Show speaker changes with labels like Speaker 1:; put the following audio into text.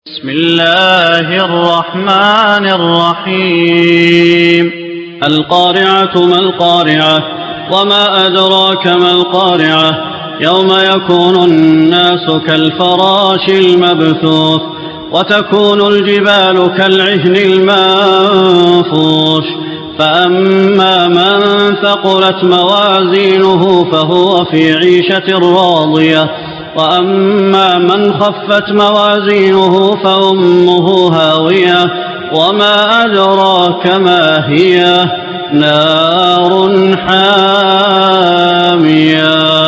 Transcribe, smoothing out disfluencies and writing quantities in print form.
Speaker 1: بسم الله الرحمن الرحيم القارعة ما القارعة وما أدراك ما القارعة يوم يكون الناس كالفراش المبثوث وتكون الجبال كالعهن المنفوش فأما من ثقلت موازينه فهو في عيشة راضية وأما من خفت موازينه فأمه هاوية وما أدراك ما هي نار حامية.